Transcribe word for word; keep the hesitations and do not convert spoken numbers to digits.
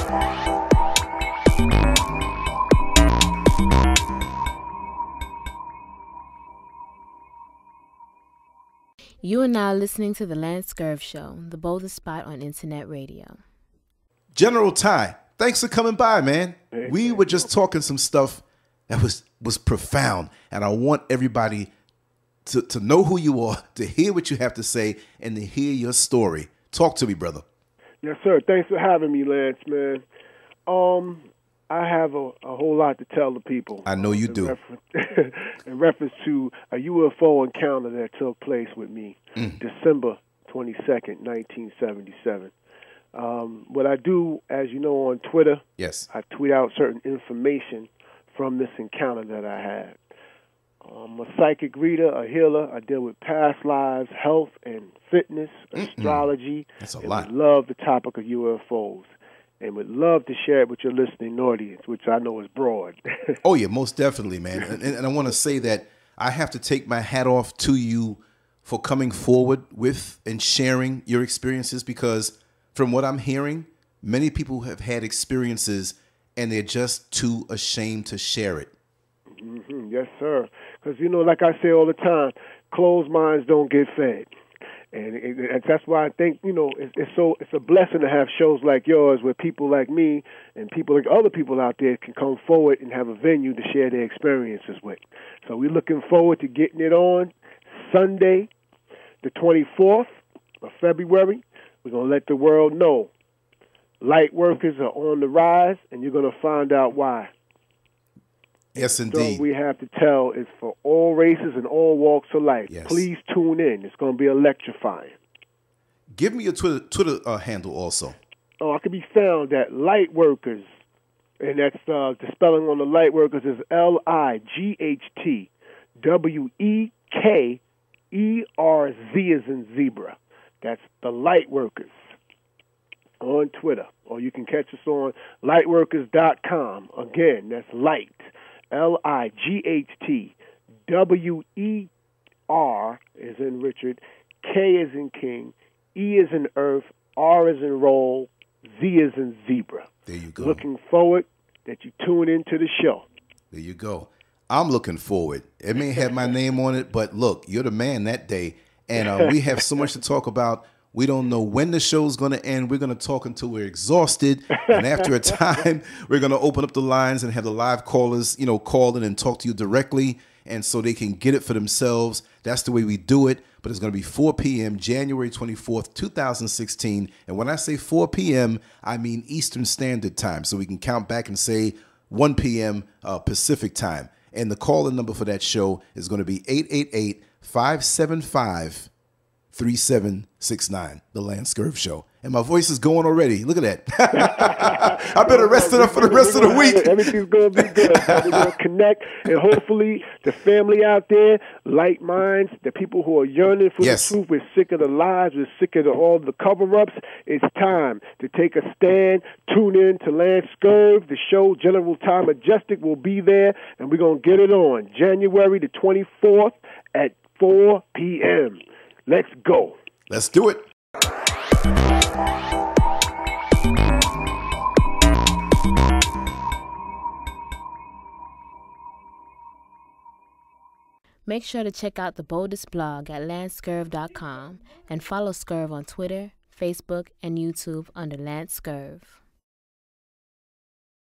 You are now listening to the Lance Scurv Show, the boldest spot on internet radio. General Ty, thanks for coming by, man. Hey, we were just talking some stuff that was was profound, and I want everybody to, to know who you are, to hear what you have to say, and to hear your story. Talk to me, brother. Yes, sir. Thanks for having me, Lance, man. Um, I have a, a whole lot to tell the people. I know you in do. Reference, in reference to a U F O encounter that took place with me Mm. December twenty-second, nineteen seventy-seven. Um, what I do, as you know, on Twitter, Yes. I tweet out certain information from this encounter that I had. I'm a psychic reader, a healer. I deal with past lives, health and fitness, astrology. That's a and lot. we love the topic of U F Os. And would love to share it with your listening audience, which I know is broad. Oh, yeah, most definitely, man. And, and I want to say that I have to take my hat off to you for coming forward with and sharing your experiences, because from what I'm hearing, many people have had experiences and they're just too ashamed to share it. Mm-hmm. Yes, sir. Because, you know, like I say all the time, closed minds don't get fed. And, it, and that's why I think, you know, it's, it's so it's a blessing to have shows like yours where people like me and people like other people out there can come forward and have a venue to share their experiences with. So we're looking forward to getting it on Sunday, the twenty-fourth of February. We're going to let the world know light workers are on the rise, and you're going to find out why. Yes, So indeed. we have to tell is for all races and all walks of life. Yes. Please tune in. It's going to be electrifying. Give me your Twitter Twitter uh, handle also. Oh, I can be found at Lightworkers, and that's uh, the spelling on the Lightworkers is L I G H T W E K E R Z as in zebra. That's the Lightworkers on Twitter, or you can catch us on lightworkers dot com. Again, that's light. L I G H T W E R is in Richard, K is in King, E is in Earth, R is in Roll, Z is in Zebra. There you go. Looking forward that you tune into the show. There you go. I'm looking forward. It may have my name on it, but look, you're the man that day. And uh, we have so much to talk about. We don't know when the show's going to end. We're going to talk until we're exhausted. And after a time, we're going to open up the lines and have the live callers, you know, call in and talk to you directly. And so they can get it for themselves. That's the way we do it. But it's going to be four p.m., January twenty-fourth, two thousand sixteen. And when I say four p.m., I mean Eastern Standard Time. So we can count back and say one p.m. Uh, Pacific Time. And the call-in number for that show is going to be eight eight eight, five seven five, three seven six nine, The Lance Scurv Show. And my voice is going already. Look at that. I better rest it up for the rest of the week. Everything's going to be good. We're going to connect, and hopefully the family out there, light minds, the people who are yearning for Yes. the truth, we're sick of the lies, we're sick of the, all the cover-ups. It's time to take a stand. Tune in to Lance Scurv. The show, General Ty Majestic, will be there, and we're going to get it on January the twenty-fourth at four p.m. Let's go. Let's do it. Make sure to check out the boldest blog at lance scurv dot com and follow Scurv on Twitter, Facebook, and YouTube under Lance Scurv.